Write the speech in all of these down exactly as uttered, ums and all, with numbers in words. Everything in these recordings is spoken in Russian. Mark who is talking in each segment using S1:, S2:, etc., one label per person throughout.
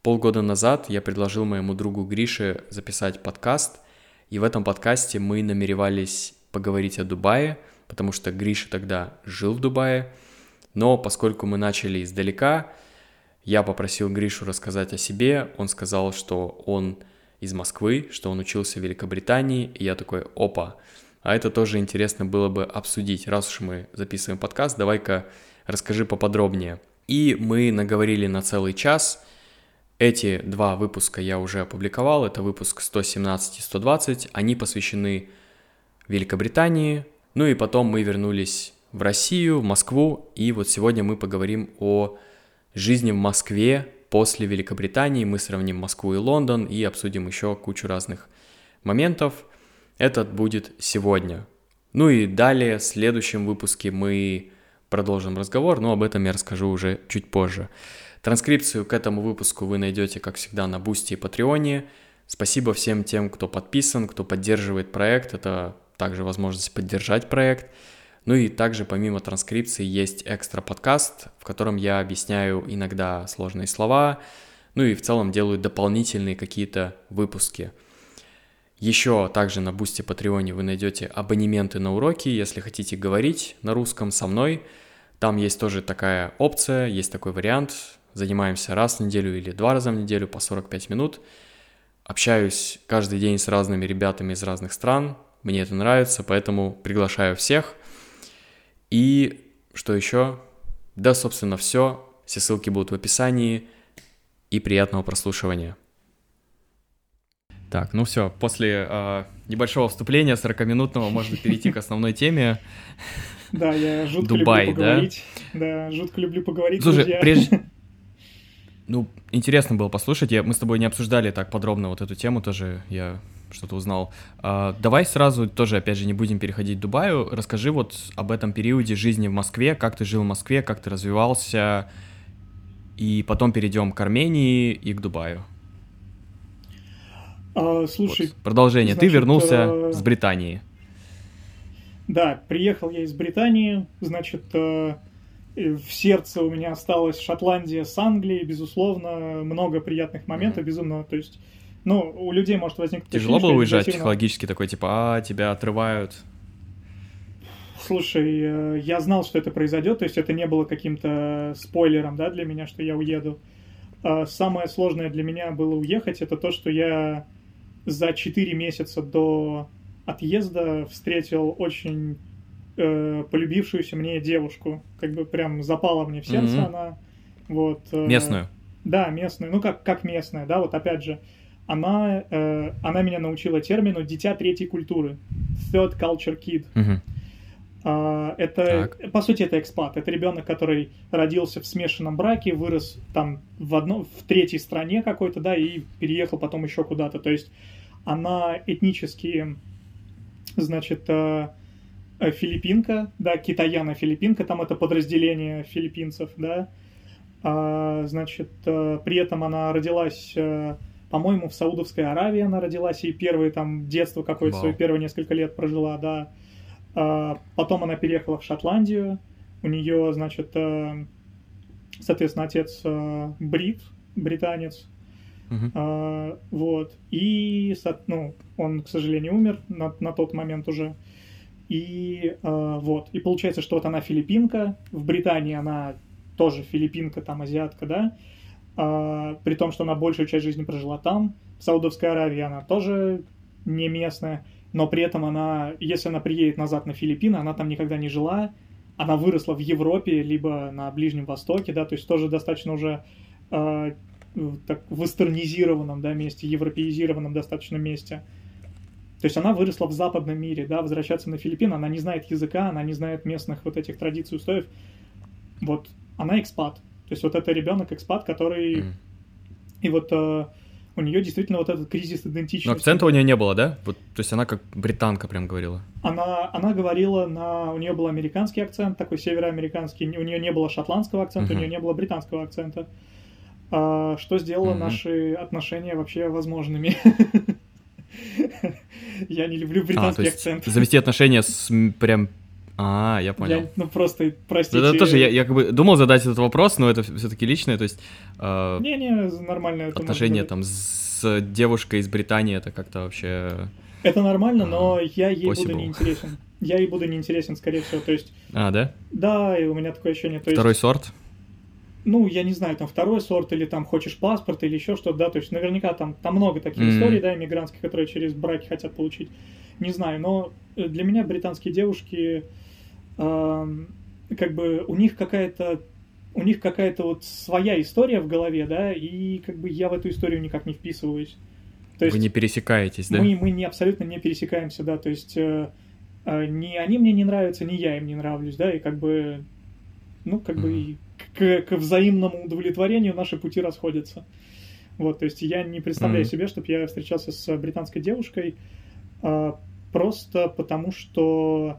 S1: Полгода назад я предложил моему другу Грише записать подкаст, и в этом подкасте мы намеревались поговорить о Дубае, потому что Гриша тогда жил в Дубае, но поскольку мы начали издалека, я попросил Гришу рассказать о себе, он сказал, что он из Москвы, что он учился в Великобритании, и я такой, опа, а это тоже интересно было бы обсудить, раз уж мы записываем подкаст, давай-ка расскажи поподробнее. И мы наговорили на целый час. Эти два выпуска я уже опубликовал, это выпуск сто семнадцать и сто двадцать, они посвящены Великобритании, ну и потом мы вернулись в Россию, в Москву, и вот сегодня мы поговорим о жизни в Москве после Великобритании, мы сравним Москву и Лондон и обсудим еще кучу разных моментов. Этот будет сегодня. Ну и далее, в следующем выпуске мы продолжим разговор, но об этом я расскажу уже чуть позже. Транскрипцию к этому выпуску вы найдете, как всегда, на Бусти и Патреоне. Спасибо всем тем, кто подписан, кто поддерживает проект. Это также возможность поддержать проект. Ну и также помимо транскрипции есть экстра подкаст, в котором я объясняю иногда сложные слова, ну и в целом делаю дополнительные какие-то выпуски. Еще также на Бусти и Патреоне вы найдете абонементы на уроки, если хотите говорить на русском со мной. Там есть тоже такая опция, есть такой вариант. Занимаемся раз в неделю или два раза в неделю по сорок пять минут. Общаюсь каждый день с разными ребятами из разных стран. Мне это нравится, поэтому приглашаю всех. И что еще? Да, собственно, все. Все ссылки будут в описании. И приятного прослушивания. Так, ну все, после э, небольшого вступления сорокаминутного можно перейти к основной теме.
S2: Да, я жутко
S1: Дубай,
S2: люблю поговорить. Да? Да, жутко люблю поговорить.
S1: Слушай,
S2: друзья.
S1: прежде... Ну, интересно было послушать. Я... Мы с тобой не обсуждали так подробно вот эту тему тоже. Я что-то узнал. А, давай сразу тоже, опять же, не будем переходить к Дубаю. Расскажи вот об этом периоде жизни в Москве. Как ты жил в Москве, как ты развивался. И потом перейдем к Армении и к Дубаю.
S2: А, слушай,
S1: вот. Продолжение.
S2: Значит,
S1: ты вернулся
S2: э...
S1: с Британии.
S2: Да, приехал я из Британии. Значит, э... в сердце у меня осталась Шотландия с Англией. Безусловно, много приятных моментов. Mm-hmm. Безумно, то есть... Ну, у людей может возникнуть...
S1: Тяжело было уезжать психологически, такой, типа, а, тебя отрывают?
S2: Слушай, я знал, что это произойдет, то есть это не было каким-то спойлером, да, для меня, что я уеду. Самое сложное для меня было уехать, это то, что я за четыре месяца до отъезда встретил очень э, полюбившуюся мне девушку. Как бы прям запала мне в сердце mm-hmm. она. Вот, э,
S1: местную?
S2: Да, местную. Ну, как, как местная, да, вот опять же. Она, э, она меня научила термину «дитя третьей культуры». Third culture kid.
S1: Mm-hmm.
S2: Uh, это, так. По сути, это экспат. Это ребенок, который родился в смешанном браке, вырос там в, одно, в третьей стране какой-то, да, и переехал потом еще куда-то. То есть она этнически, значит, uh, филиппинка, да, китаяна-филиппинка, там это подразделение филиппинцев, да. Uh, значит, uh, при этом она родилась... Uh, по-моему, в Саудовской Аравии она родилась, и первое там детство какое-то, свои первые несколько лет прожила, да. А, потом она переехала в Шотландию, у нее, значит, а, соответственно, отец а, брит, британец,
S1: uh-huh.
S2: а, вот, и, ну, он, к сожалению, умер на, на тот момент уже, и а, вот, и получается, что вот она филиппинка, в Британии она тоже филиппинка, там, азиатка, да, Uh, при том, что она большую часть жизни прожила там. В Саудовской Аравии она тоже не местная, но при этом она, если она приедет назад на Филиппины, она там никогда не жила, она выросла в Европе, либо на Ближнем Востоке, да, то есть тоже достаточно уже uh, так, вестернизированном, да, месте, европеизированном достаточно месте. То есть она выросла в западном мире, да, возвращаться на Филиппины, она не знает языка, она не знает местных вот этих традиций, устоев. Вот, она экспат. То есть вот это ребенок-экспат, который... Mm. И вот э, у нее действительно вот этот кризис идентичности.
S1: Но акцента у нее не было, да? Вот, то есть она как британка прям говорила?
S2: Она, она говорила на... У нее был американский акцент, такой североамериканский. У нее не было шотландского акцента, uh-huh. у нее не было британского акцента. А, что сделало uh-huh. наши отношения вообще возможными. Я не люблю британский акцент.
S1: Завести отношения с прям А, я понял.
S2: Я, ну, просто, простите...
S1: Это тоже, я, я как бы думал задать этот вопрос, но это все-таки личное, то есть... Э,
S2: Не-не, нормально это
S1: отношения там с девушкой из Британии, это как-то вообще...
S2: Это нормально,
S1: а,
S2: но я ей
S1: possible.
S2: буду неинтересен. Я ей буду неинтересен, скорее всего, то есть...
S1: А, да?
S2: Да, и у меня такое ощущение, то
S1: Второй
S2: есть...
S1: сорт?
S2: Ну, я не знаю, там второй сорт, или там хочешь паспорт, или еще что-то, да, то есть наверняка там, там много таких
S1: Mm-hmm.
S2: историй, да, иммигрантских, которые через браки хотят получить. Не знаю, но для меня британские девушки, э, как бы у них какая-то, у них какая-то вот своя история в голове, да, и как бы я в эту историю никак не вписываюсь. То есть
S1: вы не пересекаетесь, да?
S2: Мы, мы не, абсолютно не пересекаемся, да, то есть э, э, ни они мне не нравятся, ни я им не нравлюсь, да, и как бы, ну, как mm-hmm. бы и к, к взаимному удовлетворению наши пути расходятся. Вот, то есть я не представляю mm-hmm. себе, чтобы я встречался с британской девушкой э, просто потому, что,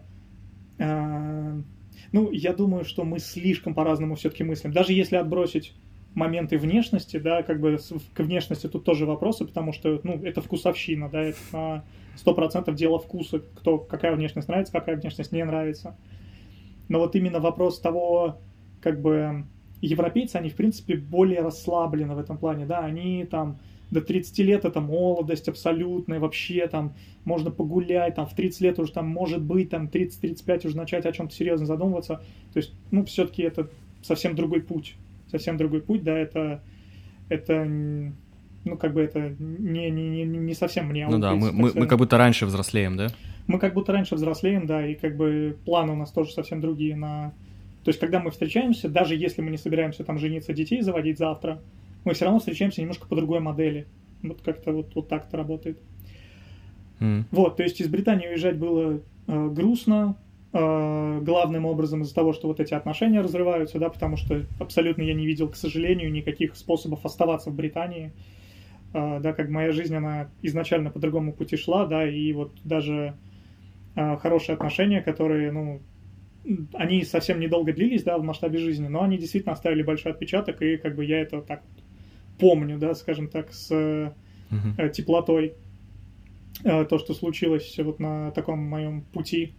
S2: э, ну, я думаю, что мы слишком по-разному все-таки мыслим. Даже если отбросить моменты внешности, да, как бы к внешности тут тоже вопросы, потому что, ну, это вкусовщина, да, это на сто процентов дело вкуса, кто, какая внешность нравится, какая внешность не нравится. Но вот именно вопрос того, как бы, европейцы, они, в принципе, более расслаблены в этом плане, да, они там до тридцати лет это молодость абсолютная, вообще там можно погулять, там в тридцать лет уже там может быть, там тридцать-тридцать пять уже начать о чем-то серьезно задумываться, то есть, ну, все-таки это совсем другой путь. Совсем другой путь, да, это, это, ну, как бы это не, не, не совсем мне.
S1: Ну да, мы, мы, мы как будто раньше взрослеем, да?
S2: Мы как будто раньше взрослеем, да, и как бы планы у нас тоже совсем другие на... То есть, когда мы встречаемся, даже если мы не собираемся там жениться, детей заводить завтра, мы все равно встречаемся немножко по другой модели. Вот как-то вот, вот так это работает. Mm. Вот, то есть из Британии уезжать было э, грустно, главным образом из-за того, что вот эти отношения разрываются, да, потому что абсолютно я не видел, к сожалению, никаких способов оставаться в Британии, да, как моя жизнь, она изначально по другому пути шла, да, и вот даже хорошие отношения, которые, ну, они совсем недолго длились, да, в масштабе жизни, но они действительно оставили большой отпечаток, и как бы я это так помню, да, скажем так, с mm-hmm. теплотой, то, что случилось вот на таком моем пути.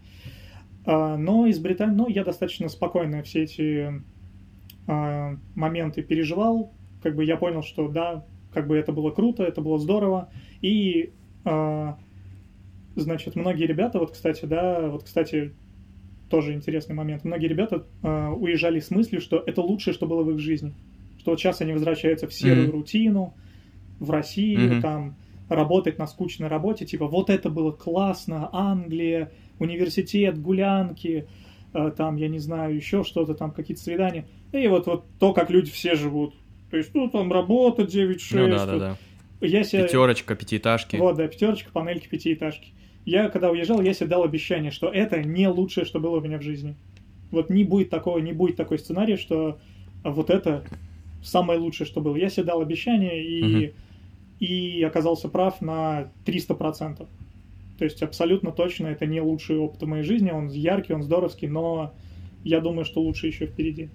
S2: Но из Британии, ну, я достаточно спокойно все эти а, моменты переживал, как бы я понял, что да, как бы это было круто, это было здорово, и, а, значит, многие ребята, вот, кстати, да, вот, кстати, тоже интересный момент, многие ребята а, уезжали с мыслью, что это лучшее, что было в их жизни, что вот сейчас они возвращаются в серую mm-hmm. рутину, в Россию, mm-hmm. там, работать на скучной работе, типа, вот это было классно, Англия, университет, гулянки, э, там, я не знаю, еще что-то, там, какие-то свидания. И вот, вот то, как люди все живут. То есть, ну, там, работа девять шесть. Ну,
S1: да,
S2: вот.
S1: да, да.
S2: Я себе...
S1: Пятерочка, пятиэтажки.
S2: Вот, да, пятерочка, панельки, пятиэтажки. Я, когда уезжал, я себе дал обещание, что это не лучшее, что было у меня в жизни. Вот не будет такого, не будет такой сценарий, что вот это самое лучшее, что было. Я себе дал обещание, и, угу. и оказался прав на триста процентов. То есть абсолютно точно это не лучший опыт в моей жизни, он яркий, он здоровский, но я думаю, что лучше еще впереди.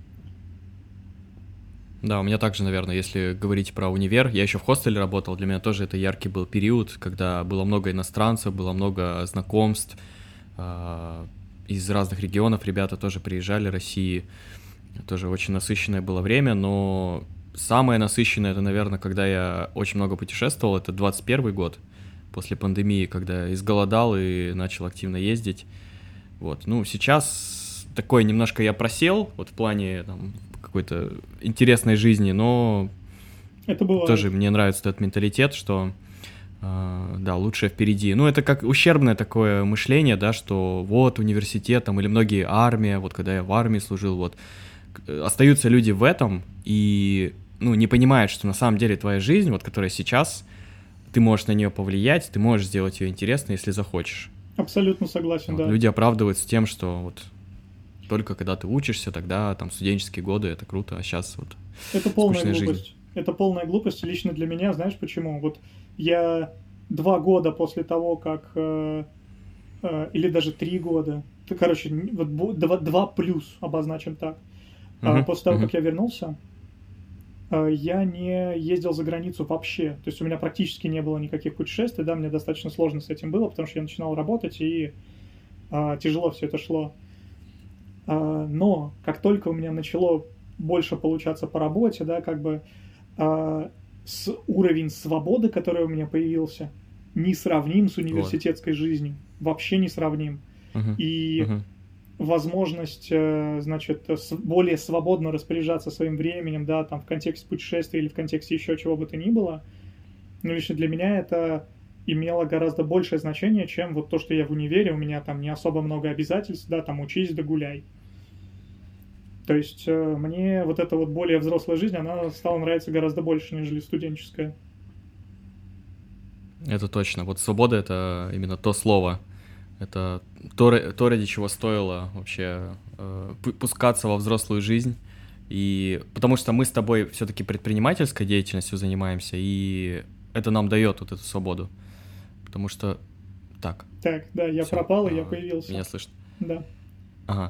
S1: Да, у меня также, наверное, если говорить про универ, я еще в хостеле работал, для меня тоже это яркий был период, когда было много иностранцев, было много знакомств э, из разных регионов, ребята тоже приезжали, России, тоже очень насыщенное было время, но самое насыщенное, это, наверное, когда я очень много путешествовал, это двадцать первый год, после пандемии, когда изголодал и начал активно ездить, вот, ну, сейчас такой немножко я просел, вот в плане, там, какой-то интересной жизни, но
S2: это
S1: тоже мне нравится этот менталитет, что э, да, лучшее впереди. Ну, это как ущербное такое мышление, да, что вот университет там, или многие армия, вот когда я в армии служил, вот остаются люди в этом и, ну, не понимают, что на самом деле твоя жизнь, вот которая сейчас, ты можешь на нее повлиять, ты можешь сделать ее интересной, если захочешь.
S2: Абсолютно согласен,
S1: вот,
S2: да.
S1: Люди оправдываются тем, что вот только когда ты учишься, тогда там студенческие годы, это круто, а сейчас вот
S2: это полная
S1: скучная
S2: глупость.
S1: жизнь.
S2: Это полная глупость лично для меня, знаешь почему? Вот я два года после того, как, э, э, или даже три года, короче, вот два, два плюс, обозначим так, uh-huh. после того, uh-huh. как я вернулся, э, я не ездил за границу вообще, то есть у меня практически не было никаких путешествий, да, мне достаточно сложно с этим было, потому что я начинал работать, и а, тяжело все это шло. А, но как только у меня начало больше получаться по работе, да, как бы а, с уровень свободы, который у меня появился, не сравним с университетской вот. жизнью, вообще не сравним.
S1: Uh-huh.
S2: И
S1: Uh-huh.
S2: возможность, значит, более свободно распоряжаться своим временем, да, там, в контексте путешествия или в контексте еще чего бы то ни было, но лично для меня это имело гораздо большее значение, чем вот то, что я в универе, у меня там не особо много обязательств, да, там, учись да гуляй. То есть мне вот эта вот более взрослая жизнь, она стала нравиться гораздо больше, нежели студенческая.
S1: Это точно. Вот свобода — это именно то слово. Это то, то ради чего стоило вообще э, пускаться во взрослую жизнь. И потому что мы с тобой все-таки предпринимательской деятельностью занимаемся, и это нам дает вот эту свободу. Потому что... Так.
S2: Так, да, я Всё. пропал, и я появился.
S1: Меня слышно?
S2: Да.
S1: Ага.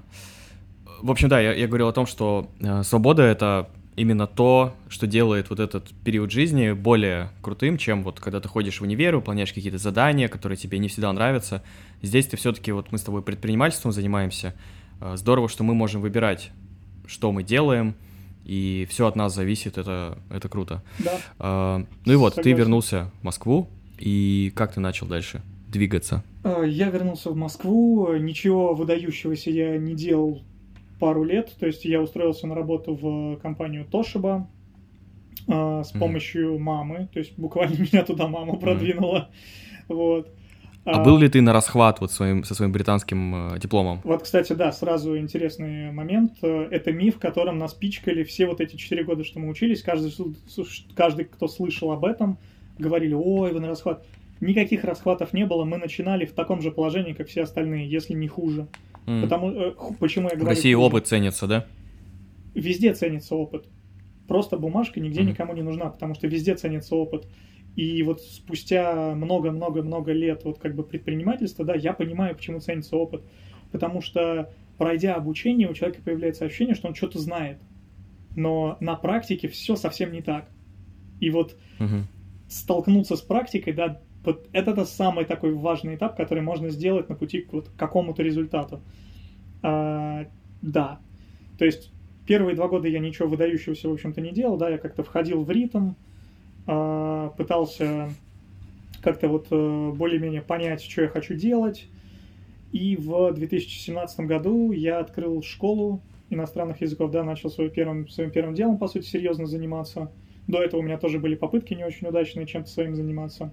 S1: В общем, да, я, я говорил о том, что э, свобода — это именно то, что делает вот этот период жизни более крутым, чем вот когда ты ходишь в универ, выполняешь какие-то задания, которые тебе не всегда нравятся. Здесь ты все-таки, вот мы с тобой предпринимательством занимаемся. Здорово, что мы можем выбирать, что мы делаем, и все от нас зависит, это, это круто.
S2: Да.
S1: А, ну и вот,
S2: Согласен.
S1: Ты вернулся в Москву, и как ты начал дальше двигаться?
S2: Я вернулся в Москву, ничего выдающегося я не делал пару лет, то есть я устроился на работу в компанию Toshiba э, с помощью mm-hmm. мамы, то есть буквально меня туда мама продвинула, mm-hmm. вот.
S1: А, а был ли ты на расхват вот своим, со своим британским э, дипломом?
S2: Вот, кстати, да, сразу интересный момент, это миф, которым нас пичкали все вот эти четыре года, что мы учились, каждый, каждый, кто слышал об этом, говорили: ой, вы на расхват. Никаких расхватов не было, мы начинали в таком же положении, как все остальные, если не хуже. Mm. Потому, э, почему я говорю...
S1: В России
S2: хуже?
S1: Опыт ценится, да?
S2: Везде ценится опыт. Просто бумажка нигде mm. никому не нужна, потому что везде ценится опыт. И вот спустя много-много-много лет вот как бы предпринимательства, да, я понимаю, почему ценится опыт. Потому что, пройдя обучение, у человека появляется ощущение, что он что-то знает. Но на практике все совсем не так. И вот
S1: mm-hmm.
S2: столкнуться с практикой, да, вот это тот самый такой важный этап, который можно сделать на пути к вот какому-то результату. А, да. То есть первые два года я ничего выдающегося, в общем-то, не делал, да, я как-то входил в ритм, а, пытался как-то вот более-менее понять, что я хочу делать. И в две тысячи семнадцатом году я открыл школу иностранных языков, да, начал своим первым, своим первым делом, по сути, серьезно заниматься. До этого у меня тоже были попытки не очень удачные чем-то своим заниматься.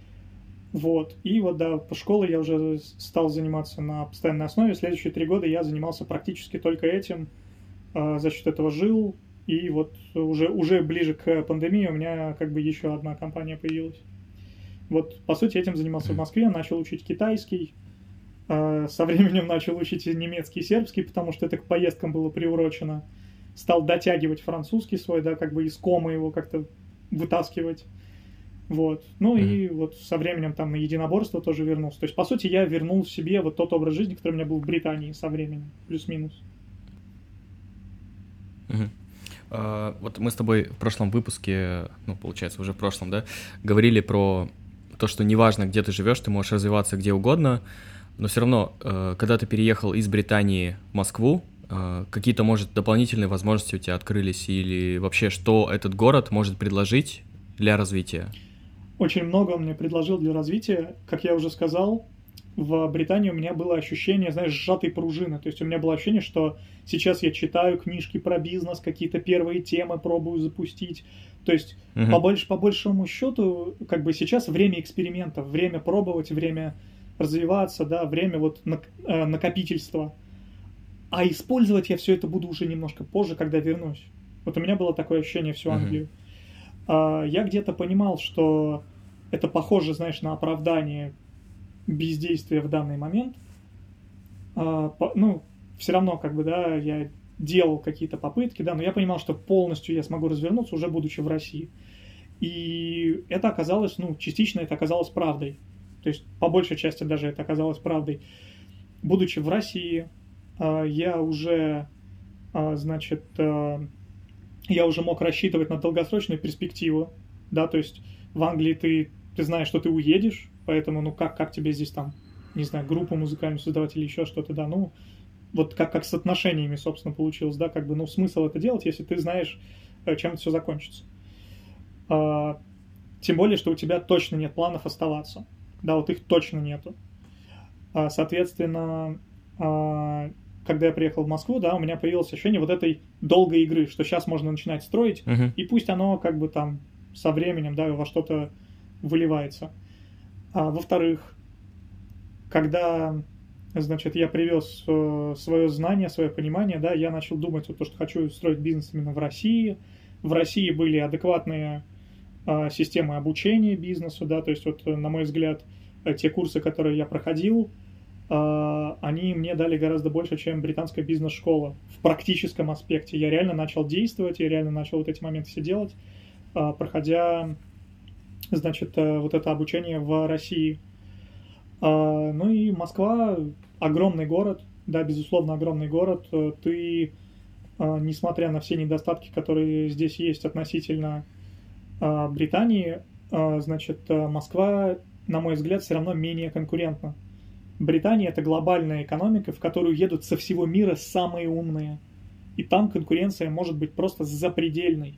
S2: Вот. И вот, да, по школе я уже стал заниматься на постоянной основе. Следующие три года я занимался практически только этим, э, за счет этого жил. И вот уже, уже ближе к пандемии у меня как бы еще одна компания появилась. Вот, по сути, этим занимался в Москве, начал учить китайский. Э, со временем начал учить немецкий и сербский, потому что это к поездкам было приурочено. Стал дотягивать французский свой, да, как бы из комы его как-то вытаскивать. Вот. Ну mm-hmm. и вот со временем там на единоборство тоже вернулся. То есть, по сути, я вернул себе вот тот образ жизни, который у меня был в Британии со временем, плюс-минус.
S1: Mm-hmm. Uh, вот мы с тобой в прошлом выпуске, ну, получается, уже в прошлом, да, говорили про то, что неважно, где ты живешь, ты можешь развиваться где угодно, но все равно, uh, когда ты переехал из Британии в Москву, uh, какие-то, может, дополнительные возможности у тебя открылись, или вообще, что этот город может предложить для развития?
S2: Очень много он мне предложил для развития. Как я уже сказал, в Британии у меня было ощущение, знаешь, сжатой пружины. То есть у меня было ощущение, что сейчас я читаю книжки про бизнес, какие-то первые темы пробую запустить. То есть uh-huh. по, больш, по большому счету, как бы сейчас время экспериментов, время пробовать, время развиваться, да, время вот накопительства. А использовать я все это буду уже немножко позже, когда вернусь. Вот у меня было такое ощущение всю Англию. Uh-huh. Я где-то понимал, что это похоже, знаешь, на оправдание бездействия в данный момент. Ну, все равно, как бы, да, я делал какие-то попытки, да, но я понимал, что полностью я смогу развернуться, уже будучи в России. И это оказалось, ну, частично это оказалось правдой. То есть, по большей части даже это оказалось правдой. Будучи в России, я уже, значит, я уже мог рассчитывать на долгосрочную перспективу, да, то есть в Англии ты, ты знаешь, что ты уедешь, поэтому, ну, как, как тебе здесь там не знаю, группу музыкальную создавать или еще что-то, да, ну, вот как, как с отношениями, собственно, получилось, да, как бы, ну, смысл это делать, если ты знаешь, чем это все закончится. А, тем более, что у тебя точно нет планов оставаться, да, вот их точно нету. А, соответственно, а, когда я приехал в Москву, да, у меня появилось ощущение вот этой долгой игры, что сейчас можно начинать строить,
S1: uh-huh.
S2: и пусть оно как бы там со временем, да, во что-то выливается. А, во-вторых, когда, значит, я привез э, свое знание, свое понимание, да, я начал думать вот то, что хочу строить бизнес именно в России. В России были адекватные э, системы обучения бизнесу, да, то есть вот, на мой взгляд, те курсы, которые я проходил, э, они мне дали гораздо больше, чем британская бизнес-школа в практическом аспекте. Я реально начал действовать, я реально начал вот эти моменты все делать, э, проходя, значит, э, вот это обучение в России. Uh, ну и Москва огромный город, да, безусловно, огромный город. Ты, uh, несмотря на все недостатки, которые здесь есть относительно uh, Британии, uh, значит, uh, Москва, на мой взгляд, все равно менее конкурентна. Британия — это глобальная экономика, в которую едут со всего мира самые умные. И там конкуренция может быть просто запредельной.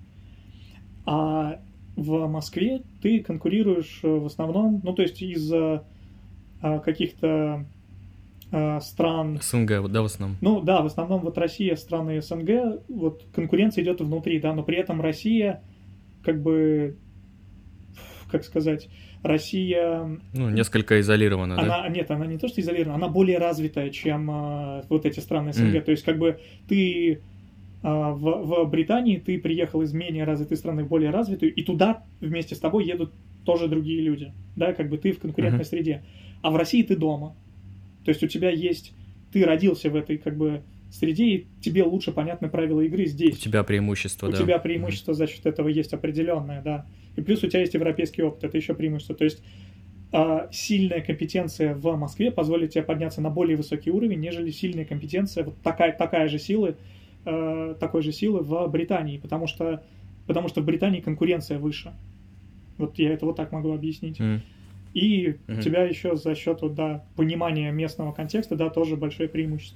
S2: А в Москве ты конкурируешь в основном, ну, то есть из-за каких-то э, стран...
S1: СНГ, да, в основном?
S2: Ну, да, в основном вот Россия, страны СНГ, вот конкуренция идет внутри, да, но при этом Россия, как бы, как сказать, Россия...
S1: Ну, несколько изолирована,
S2: она,
S1: да?
S2: Нет, она не то, что изолирована, она более развитая, чем э, вот эти страны СНГ. Mm. То есть, как бы, ты э, в, в Британии, ты приехал из менее развитой страны в более развитую, и туда вместе с тобой едут тоже другие люди, да, как бы ты в конкурентной mm-hmm. среде. А в России ты дома. То есть у тебя есть... Ты родился в этой, как бы, среде, и тебе лучше понятны правила игры здесь.
S1: У тебя преимущество,
S2: у
S1: да.
S2: У тебя преимущество mm-hmm. за счет этого есть определенное, да. И плюс у тебя есть европейский опыт, это еще преимущество. То есть э, сильная компетенция в Москве позволит тебе подняться на более высокий уровень, нежели сильная компетенция, вот такая, такая же сила, э, такой же силы в Британии. Потому что, потому что в Британии конкуренция выше. Вот я это вот так могу объяснить.
S1: Mm.
S2: И
S1: mm-hmm.
S2: у тебя еще за счет вот, да, понимания местного контекста, да, тоже большое преимущество.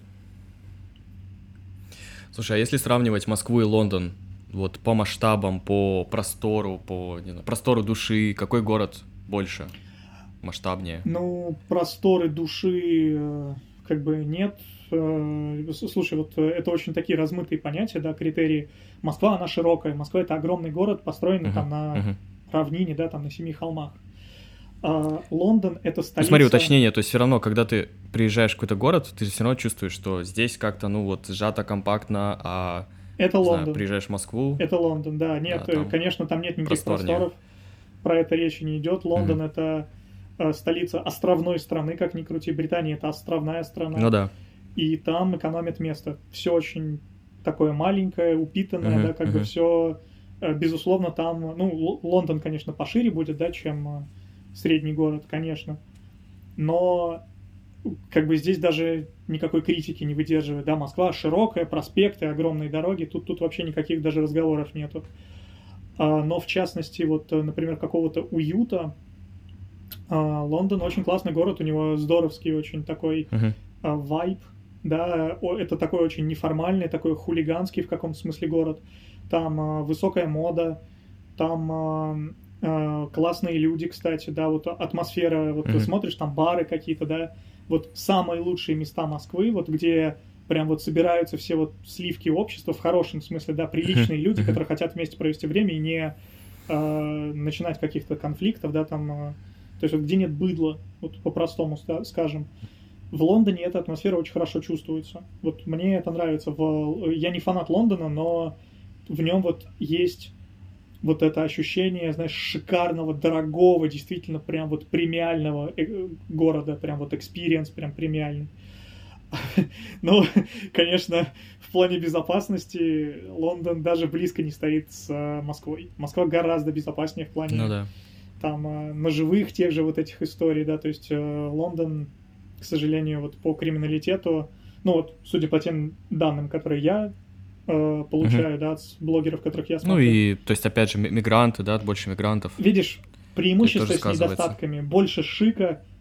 S1: Слушай, а если сравнивать Москву и Лондон, вот по масштабам, по простору, по не знаю, простору души, какой город больше, масштабнее?
S2: Ну, просторы души как бы нет. Слушай, вот это очень такие размытые понятия, да, критерии. Москва, она широкая. Москва — это огромный город, построенный uh-huh. там на uh-huh. равнине, да, там на семи холмах. А Лондон — это столица...
S1: Ну, смотри, уточнение, то есть все равно, когда ты приезжаешь в какой-то город, ты все равно чувствуешь, что здесь как-то, ну, вот, сжато, компактно, а...
S2: Это Лондон.
S1: Знаю, приезжаешь в Москву...
S2: Это Лондон, да. Нет, да, там конечно, там нет никаких просторнее. Просторов. Про это речи не идет. Лондон mm-hmm. — это э, столица островной страны, как ни крути. Британия — это островная страна.
S1: Ну да.
S2: И там экономят место. Все очень такое маленькое, упитанное, mm-hmm. да, как mm-hmm. бы все... Э, безусловно, там... Ну, Лондон, конечно, пошире будет, да, чем... Э, средний город, конечно, но как бы здесь даже никакой критики не выдерживает, да, Москва широкая, проспекты, огромные дороги, тут, тут вообще никаких даже разговоров нету, а, но в частности, вот, например, какого-то уюта, а, Лондон очень классный город, у него здоровский очень такой uh-huh. а, вайб, да, это такой очень неформальный, такой хулиганский в каком-то смысле город, там а, высокая мода, там... А, классные люди, кстати, да, вот атмосфера, вот mm-hmm. ты смотришь, там бары какие-то, да, вот самые лучшие места Москвы, вот где прям вот собираются все вот сливки общества, в хорошем смысле, да, приличные mm-hmm. люди, которые хотят вместе провести время и не э, начинать каких-то конфликтов, да, там, э, то есть вот где нет быдла, вот по-простому скажем. В Лондоне эта атмосфера очень хорошо чувствуется, вот мне это нравится, в... я не фанат Лондона, но в нем вот есть... вот это ощущение, знаешь, шикарного, дорогого, действительно прям вот премиального города, прям вот экспириенс, прям премиальный. Ну, конечно, в плане безопасности Лондон даже близко не стоит с Москвой. Москва гораздо безопаснее в плане
S1: ну, да.
S2: там ножевых тех же вот этих историй, да, то есть Лондон, к сожалению, вот по криминалитету, ну вот, судя по тем данным, которые я получаю, uh-huh. да, от блогеров, которых я смотрю.
S1: Ну и, то есть, опять же, мигранты, да, больше мигрантов.
S2: Видишь, преимущества с недостатками, больше шика,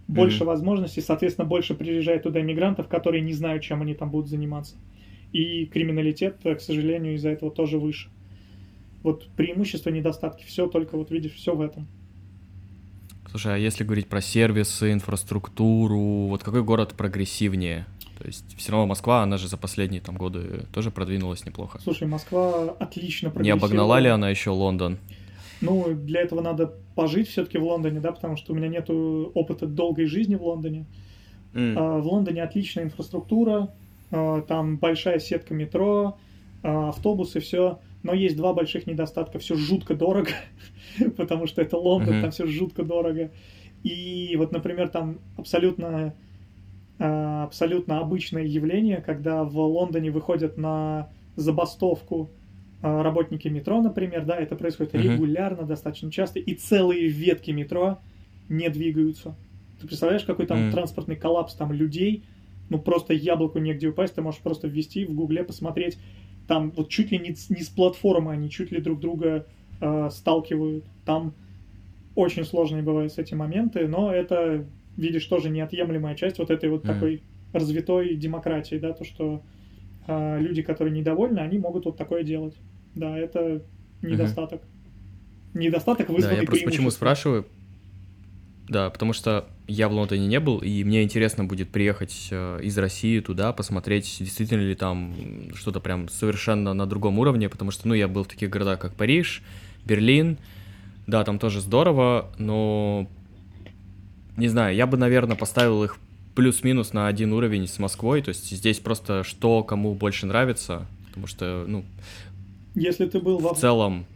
S2: больше
S1: Мгм.
S2: возможностей, соответственно, больше приезжает туда иммигрантов, которые не знают, чем они там будут заниматься. И криминалитет, к сожалению, из-за этого тоже выше. Вот преимущества, недостатки, все только вот видишь, все в этом.
S1: Слушай, а если говорить про сервисы, инфраструктуру, вот какой город прогрессивнее? То есть все равно Москва, она же за последние там годы тоже продвинулась неплохо.
S2: Слушай, Москва отлично
S1: Не обогнала ли
S2: прогрессировала.
S1: она еще Лондон?
S2: Ну, для этого надо пожить все-таки в Лондоне, да, потому что у меня нет опыта долгой жизни в Лондоне.
S1: М,
S2: А, В Лондоне отличная инфраструктура, а, там большая сетка метро, а, автобусы, все. Но есть два больших недостатка. Все жутко дорого, потому что это Лондон,
S1: мгм,
S2: там все жутко дорого. И вот, например, там абсолютно, а, абсолютно обычное явление, когда в Лондоне выходят на забастовку а, работники метро, например, да, это происходит
S1: мгм.
S2: регулярно, достаточно часто, и целые ветки метро не двигаются. Ты представляешь, какой там
S1: М,
S2: транспортный коллапс там людей, ну просто яблоку негде упасть, ты можешь просто ввести в гугле, посмотреть, там вот чуть ли не, с- не с платформы они чуть ли друг друга э, сталкивают, там очень сложные бывают с эти моменты, но это, видишь, тоже неотъемлемая часть вот этой вот
S1: м,
S2: такой развитой демократии, да, то, что э, люди, которые недовольны, они могут вот такое делать. Да, это
S1: мгм.
S2: недостаток. Недостаток,
S1: Да, я
S2: вызванный
S1: просто почему
S2: преимуществом.
S1: спрашиваю? Да, потому что я в Лондоне не был, и мне интересно будет приехать э, из России туда, посмотреть, действительно ли там м, что-то прям совершенно на другом уровне, потому что, ну, я был в таких городах, как Париж, Берлин, да, там тоже здорово, но, не знаю, я бы, наверное, поставил их плюс-минус на один уровень с Москвой, то есть здесь просто что кому больше нравится, потому что, ну,
S2: Если ты был
S1: в
S2: во...
S1: целом,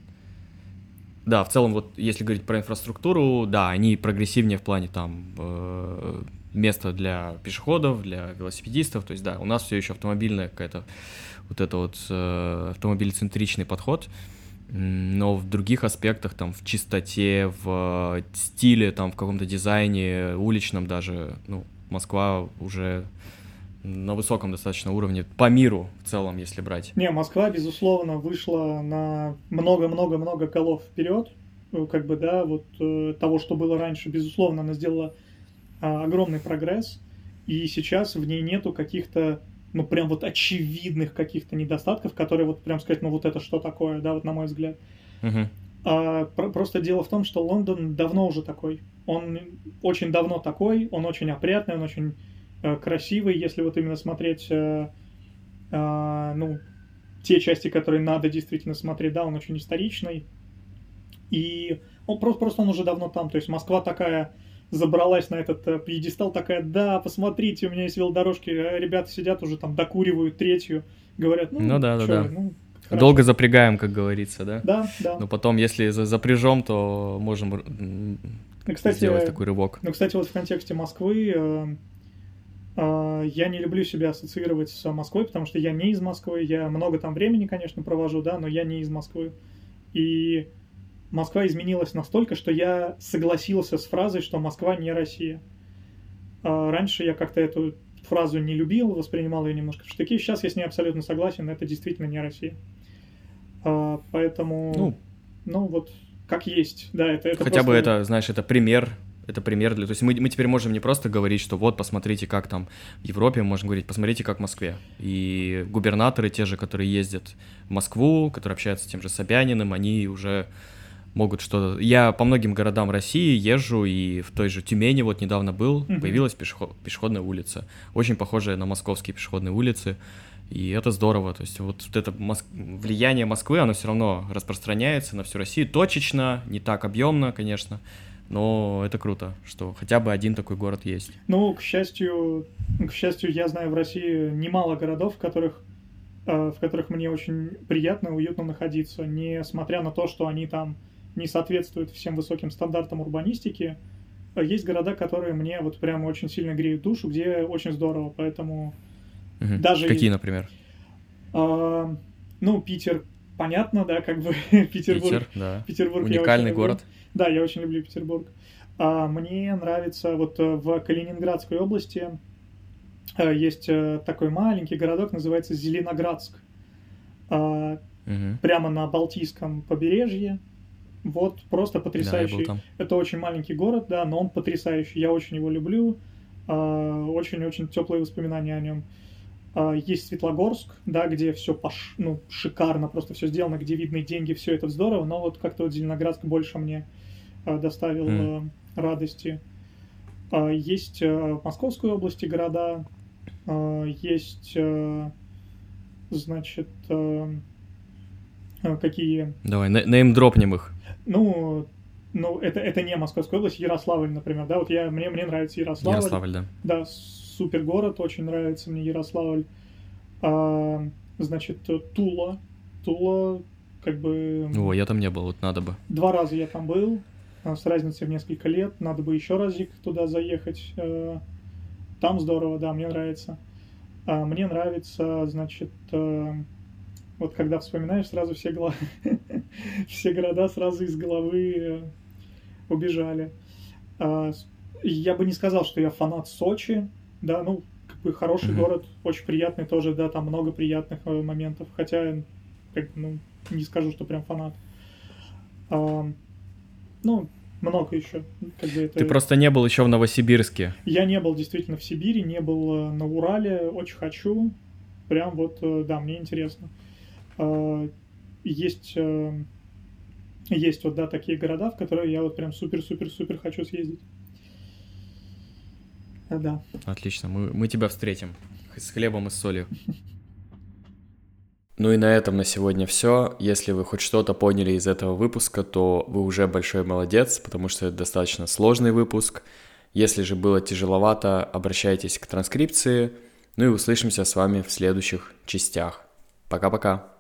S1: да, в целом, вот если говорить про инфраструктуру, да, они прогрессивнее в плане там э, места для пешеходов, для велосипедистов. То есть, да, у нас все еще автомобильная какая-то вот это вот э, автомобиль-центричный подход. М, Но в других аспектах, там, в чистоте, в стиле, там, в каком-то дизайне, уличном даже, ну, Москва уже на высоком достаточно уровне по миру в целом, если брать.
S2: Не, Москва, безусловно, вышла на много-много-много голов вперед, э, как бы, да, вот э, того, что было раньше, безусловно, она сделала а, огромный прогресс, и сейчас в ней нету каких-то, ну, прям вот очевидных каких-то недостатков, которые вот прям сказать, ну, вот это что такое, да, вот на мой взгляд.
S1: Мгм.
S2: А, про- просто дело в том, что Лондон давно уже такой. Он очень давно такой, он очень опрятный, он очень э, красивый, если вот именно смотреть, э, а, ну, те части, которые надо действительно смотреть, да, он очень историчный. И он просто, просто он уже давно там. То есть Москва такая забралась на этот э, пьедестал, такая, да, посмотрите, у меня есть велодорожки, а ребята сидят уже там, докуривают третью, говорят,
S1: Ну
S2: ну,
S1: да, да,
S2: что,
S1: да.
S2: ну,
S1: Долго
S2: хорошо.
S1: запрягаем, как говорится, да?
S2: Да, да.
S1: Но потом, если за- запряжем, то можем м,
S2: Ну,
S1: сделать
S2: кстати,
S1: такой рывок.
S2: ну, кстати, вот в контексте Москвы э, э, я не люблю себя ассоциировать с Москвой, потому что я не из Москвы, я много там времени, конечно, провожу, да, но я не из Москвы. И Москва изменилась настолько, что я согласился с фразой, что Москва не Россия. А раньше я как-то эту фразу не любил, воспринимал ее немножко в штыки. Сейчас я с ней абсолютно согласен, это действительно не Россия. А, поэтому,
S1: Ну,
S2: ну вот, как есть. Да, это, это
S1: хотя бы
S2: просто...
S1: это, знаешь, это пример, это пример для... То есть мы, мы теперь можем не просто говорить, что вот, посмотрите, как там в Европе, мы можем говорить, посмотрите, как в Москве. И губернаторы, те же, которые ездят в Москву, которые общаются с тем же Собяниным, они уже могут что-то... Я по многим городам России езжу, и в той же Тюмени вот недавно был,
S2: Мгм.
S1: появилась пешеход... пешеходная улица, очень похожая на московские пешеходные улицы, и это здорово, то есть вот, вот это мос... влияние Москвы, оно все равно распространяется на всю Россию, точечно, не так объемно, конечно, но это круто, что хотя бы один такой город есть.
S2: Ну, к счастью, к счастью, я знаю в России немало городов, в которых, э, в которых мне очень приятно и уютно находиться, несмотря на то, что они там не соответствуют всем высоким стандартам урбанистики. Э, Есть города, которые мне вот прямо очень сильно греют душу, где очень здорово, поэтому
S1: Мгм.
S2: даже,
S1: Какие, например?
S2: э, ну, Питер, понятно, да, как бы Петербург,
S1: Питер, да,
S2: Петербург я очень
S1: уникальный
S2: люблю.
S1: город.
S2: Да, я очень люблю Петербург. А мне нравится вот э, в Калининградской области э, есть э, такой маленький городок, называется Зеленоградск. А,
S1: Мгм.
S2: Прямо на Балтийском побережье. Вот просто потрясающий.
S1: Да, я был там.
S2: Это очень маленький город, да, но он потрясающий. Я очень его люблю. Очень-очень теплые воспоминания о нем. Есть Светлогорск, да, где все пош... ну, шикарно, просто все сделано, где видны деньги, все это здорово, но вот как-то вот Зеленоградск больше мне доставил mm. радости. Есть в Московской области города, есть, значит, какие...
S1: Давай, неймдропнем их.
S2: Ну, ну это, это не Московская область, Ярославль, например, да, вот я, мне, мне нравится Ярославль.
S1: Ярославль, да.
S2: Да, супер город, очень нравится мне Ярославль. А, значит, Тула. Тула, как бы...
S1: О, я там не был, вот надо бы.
S2: Два раза я там был, с разницей в несколько лет, надо бы еще разик туда заехать. Там здорово, да, мне нравится. А, мне нравится, значит, вот когда вспоминаешь, сразу все, голов... все города сразу из головы убежали. А, я бы не сказал, что я фанат Сочи, да, ну, как бы хороший mm-hmm. город, очень приятный тоже, да, там много приятных моментов, хотя, как, ну, не скажу, что прям фанат. А, ну, много еще. Как бы это...
S1: Ты просто не был еще в Новосибирске.
S2: Я не был действительно в Сибири, не был на Урале, очень хочу, прям вот, да, мне интересно. А, есть, есть вот, да, такие города, в которые я вот прям супер-супер-супер хочу съездить. Да.
S1: Отлично, мы, мы тебя встретим с хлебом и с солью. Ну и на этом на сегодня все. Если вы хоть что-то поняли из этого выпуска, то вы уже большой молодец, потому что это достаточно сложный выпуск. Если же было тяжеловато, обращайтесь к транскрипции. Ну и услышимся с вами в следующих частях. Пока-пока.